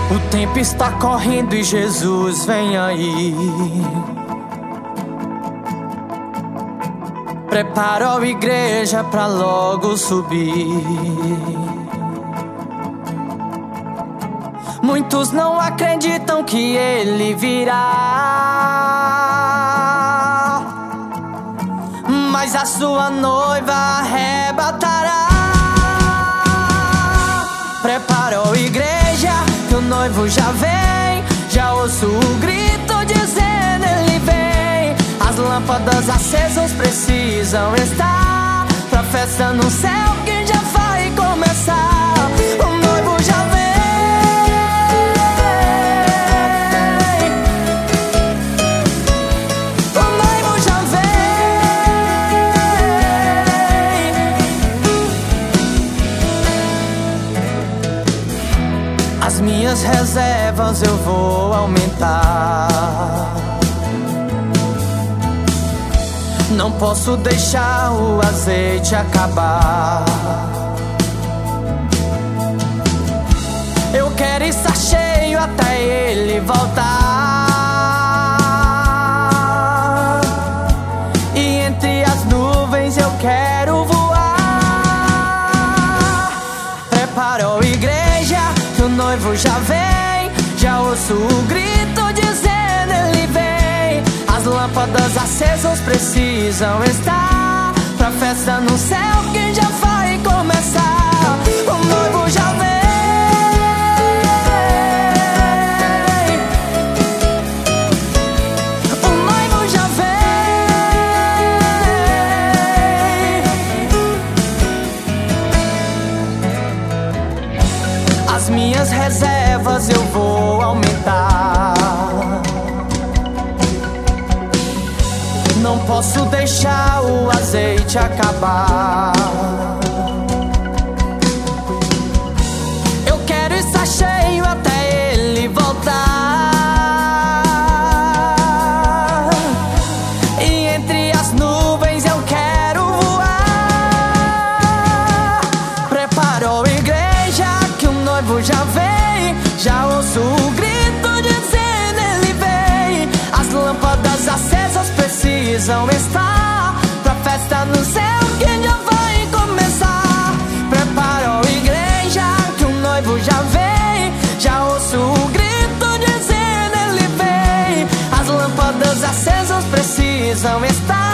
O tempo está correndo e Jesus vem aí. Prepara a igreja pra logo subir. Muitos não acreditam que ele virá, mas a sua noiva arrebatará. Prepara a igreja, que o noivo já vem. Já ouço o grito dizendo ele vem. As lâmpadas acesas precisam estar pra festa no céu que já vai começar. O noivo já vem. O noivo já vem. As minhas reservas eu vou aumentar. Não posso deixar o azeite acabar. Eu quero estar cheio até ele voltar. E entre as nuvens eu quero voar. Prepara a igreja, que o noivo já vem. Já ouço o grito dizendo ele vem. As lâmpadas acesas precisam estar pra festa no céu que já vai começar. O noivo já vem. O noivo já vem. As minhas reservas eu vou aumentar. Não posso deixar o azeite acabar. Eu quero estar cheio até ele voltar. E entre as nuvens eu quero voar. Prepara a igreja, que o noivo já vem. Já ouço o grito dizendo ele vem. As lâmpadas acesas precisam estar pra festa no céu que já vai começar. Prepara a igreja, que o noivo já vem. Já ouço o grito dizendo ele vem. As lâmpadas acesas precisam estar